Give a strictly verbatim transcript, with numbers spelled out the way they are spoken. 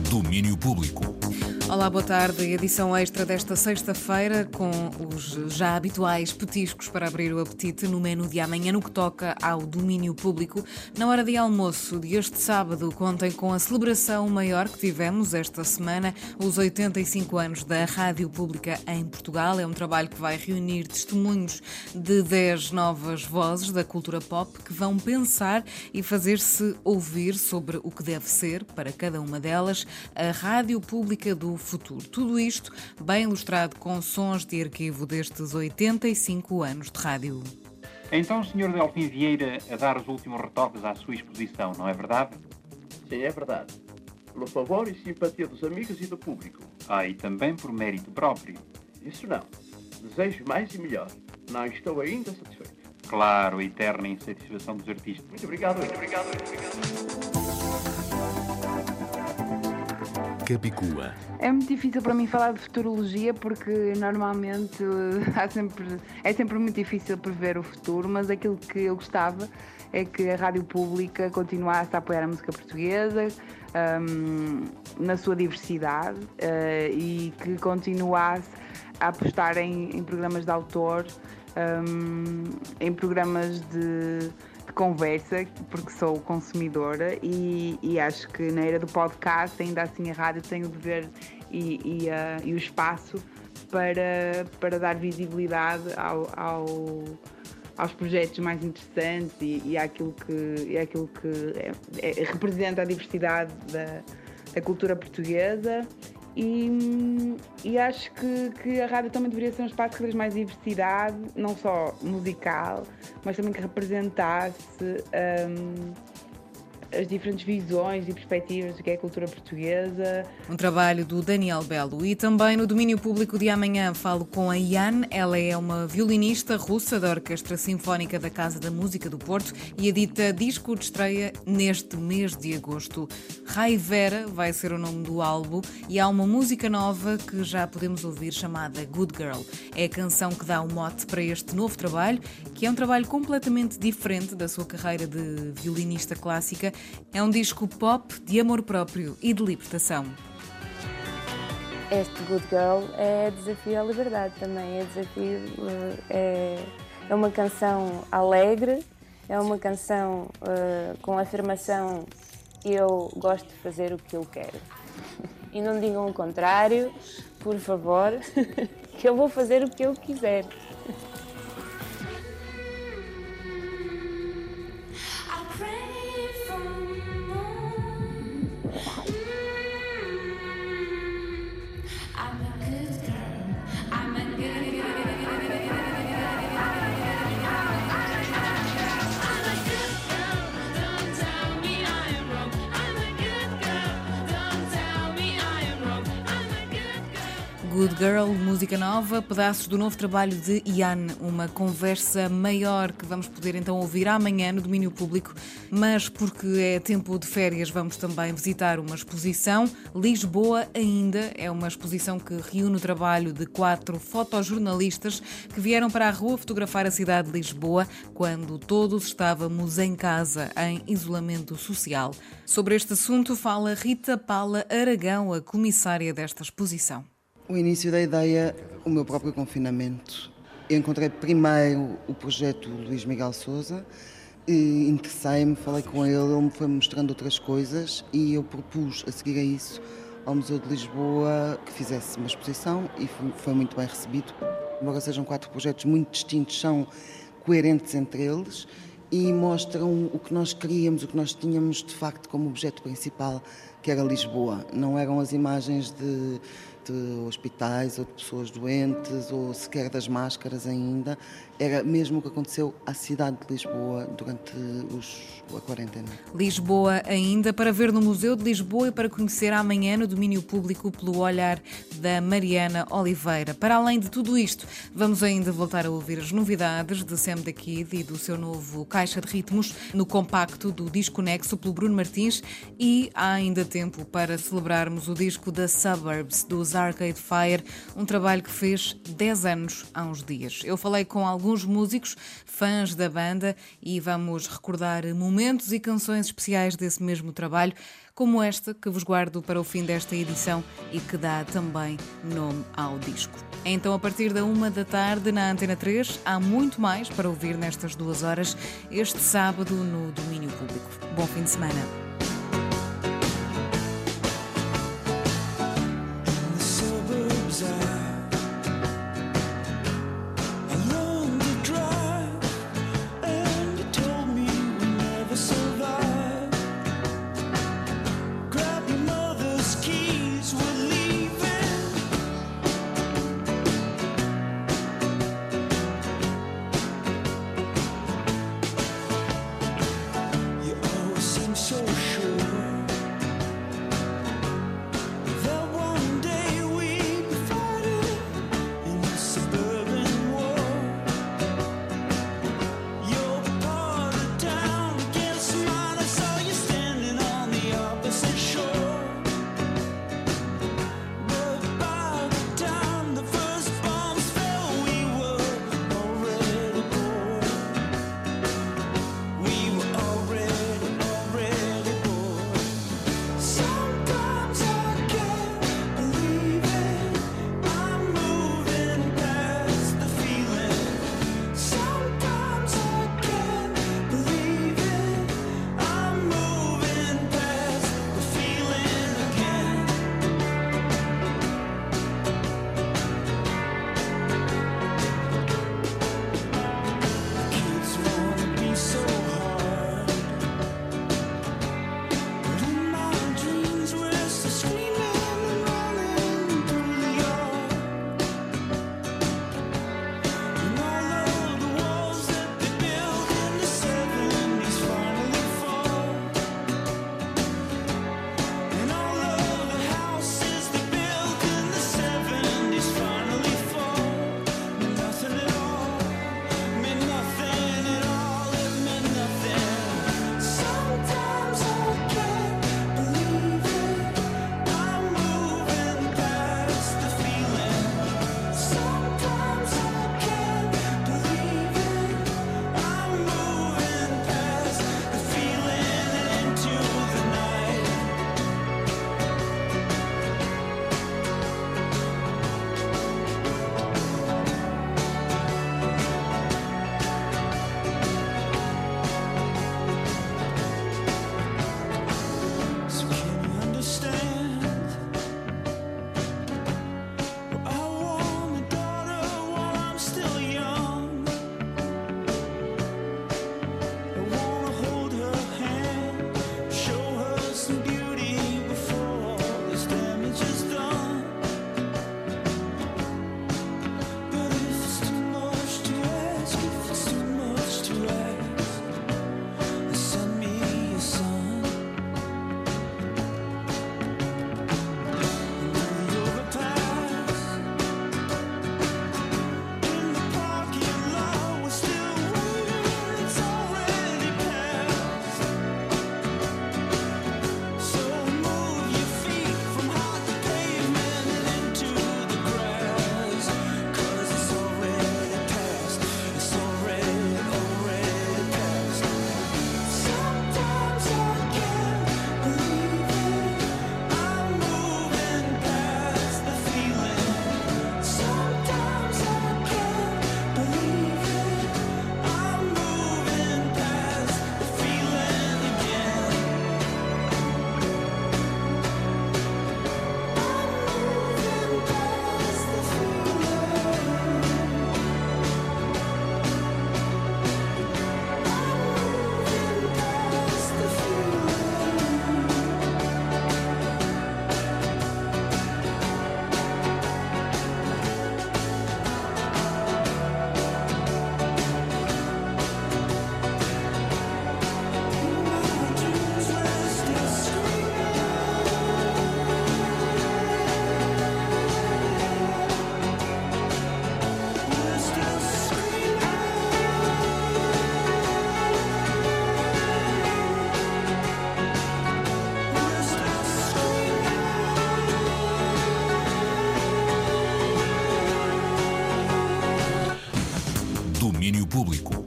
Domínio Público. Olá, boa tarde. Edição extra desta sexta-feira com os já habituais petiscos para abrir o apetite no menu de amanhã no que toca ao domínio público. Na hora de almoço de este sábado contem com a celebração maior que tivemos esta semana, os oitenta e cinco anos da Rádio Pública em Portugal. É um trabalho que vai reunir testemunhos de dez novas vozes da cultura pop que vão pensar e fazer-se ouvir sobre o que deve ser, para cada uma delas, a Rádio Pública do futuro. Tudo isto bem ilustrado com sons de arquivo destes oitenta e cinco anos de rádio. Então, senhor Delfim Vieira, a dar os últimos retoques à sua exposição, não é verdade? Sim, é verdade. Pelo favor e simpatia dos amigos e do público. Ah, e também por mérito próprio. Isso não. Desejo mais e melhor. Não estou ainda satisfeito. Claro, a eterna insatisfação dos artistas. Muito obrigado, muito obrigado, muito obrigado. Capicua. É muito difícil para mim falar de futurologia porque normalmente há sempre, é sempre muito difícil prever o futuro, mas aquilo que eu gostava é que a Rádio Pública continuasse a apoiar a música portuguesa um, na sua diversidade uh, e que continuasse a apostar em, em programas de autor, um, em programas de... de conversa, porque sou consumidora e, e acho que na era do podcast ainda assim a rádio tem o dever e, e, uh, e o espaço para, para dar visibilidade ao, ao, aos projetos mais interessantes e, e àquilo que, e àquilo que é, é, representa a diversidade da, da cultura portuguesa. E, e acho que, que a rádio também deveria ser um espaço cada vez mais diversidade, não só musical, mas também que representasse um, as diferentes visões e perspectivas do que é a cultura portuguesa. Um trabalho do Daniel Belo. E também no domínio público de amanhã falo com a Ian. Ela é uma violinista russa da Orquestra Sinfónica da Casa da Música do Porto e edita disco de estreia neste mês de agosto. Raivera vai ser o nome do álbum e há uma música nova que já podemos ouvir chamada Good Girl. É a canção que dá o mote para este novo trabalho, que é um trabalho completamente diferente da sua carreira de violinista clássica. É um disco pop de amor próprio e de libertação. Este Good Girl é desafio à liberdade também, é desafio, é, é uma canção alegre, é uma canção uh, com afirmação: eu gosto de fazer o que eu quero. E não digam o contrário, por favor, que eu vou fazer o que eu quiser. Good Girl, música nova, pedaços do novo trabalho de Ian, uma conversa maior que vamos poder então ouvir amanhã no domínio público, mas porque é tempo de férias vamos também visitar uma exposição. Lisboa ainda é uma exposição que reúne o trabalho de quatro fotojornalistas que vieram para a rua fotografar a cidade de Lisboa quando todos estávamos em casa, em isolamento social. Sobre este assunto fala Rita Paula Aragão, a comissária desta exposição. O início da ideia, o meu próprio confinamento. Eu encontrei primeiro o projeto Luís Miguel Sousa, e interessei-me, falei com ele, ele me foi mostrando outras coisas e eu propus a seguir a isso ao Museu de Lisboa que fizesse uma exposição e foi, foi muito bem recebido. Embora sejam quatro projetos muito distintos, são coerentes entre eles e mostram o que nós queríamos, o que nós tínhamos de facto como objeto principal, que era Lisboa. Não eram as imagens de... de hospitais ou de pessoas doentes ou sequer das máscaras ainda, era mesmo o que aconteceu à cidade de Lisboa durante os, a quarentena. Lisboa ainda, para ver no Museu de Lisboa e para conhecer amanhã no domínio público pelo olhar da Mariana Oliveira. Para além de tudo isto, vamos ainda voltar a ouvir as novidades de Sam da Kid e do seu novo Caixa de Ritmos no compacto do Disco Nexo pelo Bruno Martins e há ainda tempo para celebrarmos o disco da Suburbs dos Arcade Fire, um trabalho que fez dez anos há uns dias. Eu falei com alguns músicos, fãs da banda, e vamos recordar momentos e canções especiais desse mesmo trabalho. como esta que vos guardo para o fim desta edição e que dá também nome ao disco. Então, a partir da uma da tarde na Antena três, há muito mais para ouvir nestas duas horas, este sábado no Domínio Público. Bom fim de semana. Domínio Público.